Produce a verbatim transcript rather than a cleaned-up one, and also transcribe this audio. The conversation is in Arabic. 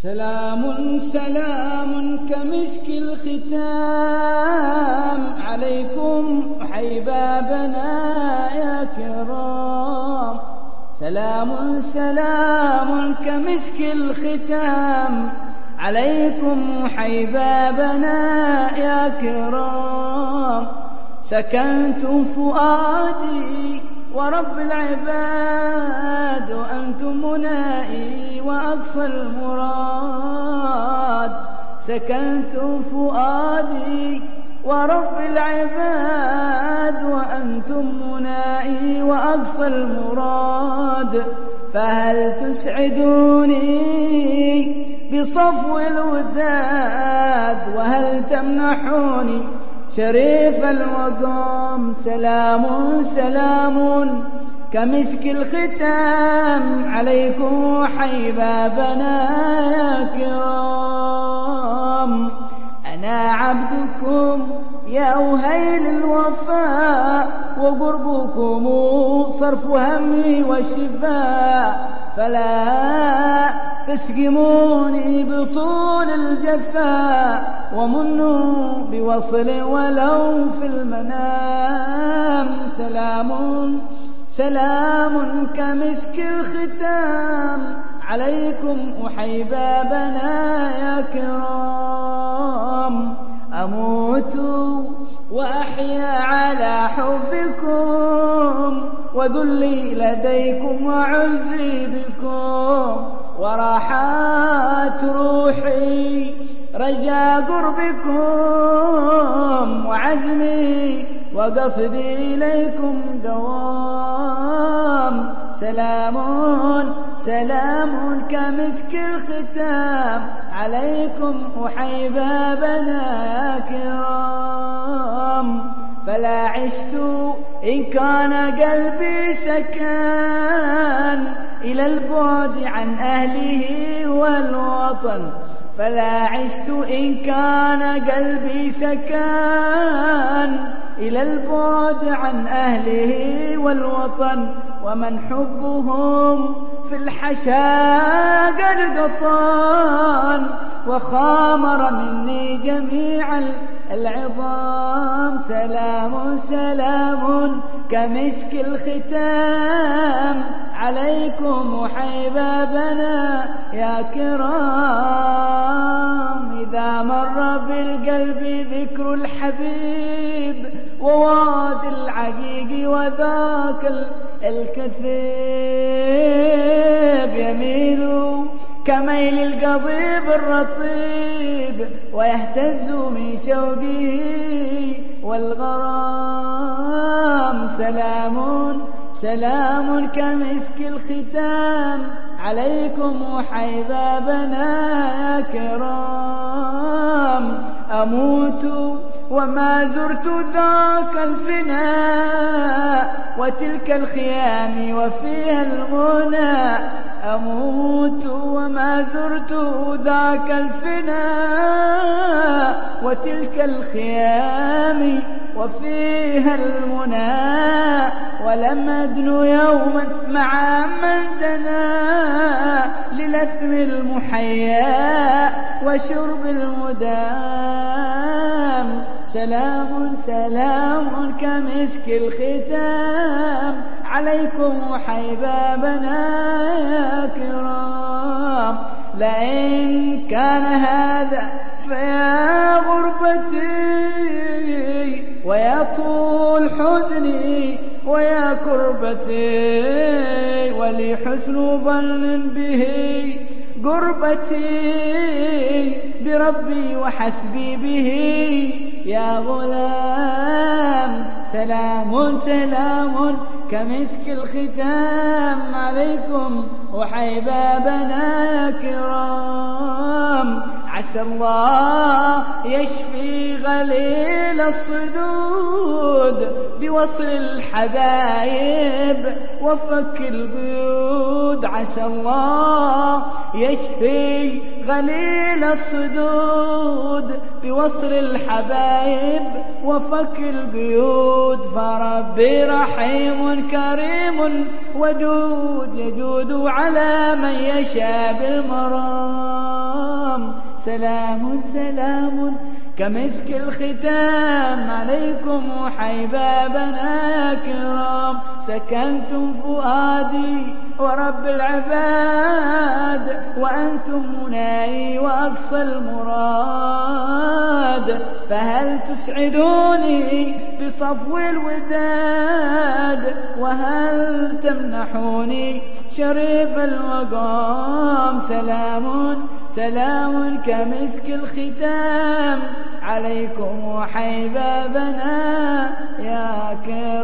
سلام سلام كمسك الختام عليكم أحبابنا يا كرام. سلام سلام كمسك الختام عليكم أحبابنا يا كرام. سكنتم فؤادي ورب العباد وأنتم منائي وأقصى المراد. سكنتم فؤادي ورب العباد وأنتم منائي وأقصى المراد. فهل تسعدوني بصفو الوداد وهل تمنحوني شريف المقام؟ سلام سلام كمسك الختام عليكم حبابنا يا كرام. أنا عبدكم يا أهيل الوفاء وقربكم صرف همي وشفاء. فلا تسقموني بطول الجفاء ومنوا بوصل ولو في المنام. سلام سلام كمسك الختام عليكم أحبابنا يا كرام. أموت وأحيا على حبكم وذلي لديكم وعزي بكم. وراحات روحي رجا قربكم وعزمي وقصدي إليكم دوام. سلام سلام كمسك الختام عليكم أحبابنا يا كرام. فلا عشت إن كان قلبي سكن إلى البعد عن أهله والوطن. فلا عشت إن كان قلبي سكن إلى البعد عن أهله والوطن. ومن حبهم في الحشا قد قطان وخامر مني جميع العظام. سلام سلام كمسك الختام عليكم حبابنا يا كرام. إذا مر بالقلب ذكر الحبيب وواد العقيق وذاك الكثيب يميل كميل القضيب الرطيب ويهتز من شوقه والغرام. سلام سلام كمسك الختام عليكم حبابنا يا كرام. أموت وما زرت ذاك الفناء وتلك الخيام وفيها المنى. أموت وما زرت ذاك الفناء وتلك الخيام وفيها المنى. ولم أدن يوما مع من دنا للثم المحيا وشرب المدام. سلام سلام كمسك الختام عليكم حبابنا يا كرام. لئن كان هذا فيا غربتي ويا طول حزني ويا كربتي ولي حسن ظن به قربتي بربي وحسبي به يا غلام. سلام سلام كمسك الختام عليكم وحبابنا يا كرام. عسى الله يشفي غليل الصدود بوصل الحبايب وفك القيود. عسى الله يشفي غليل الصدود بوصل الحبايب وفك القيود. فربي رحيم كريم ودود يجود على من يشاء بالمرام. سلام سلام كمسك الختام عليكم حبابنا كرام. سكنتم فؤادي ورب العباد وأنتم مناي وأقصى المراد. فهل تسعدوني بصفو الوداد وهل تمنحوني شريف المقام. سلام سلام كمسك الختام عليكم حبابنا يا كرام.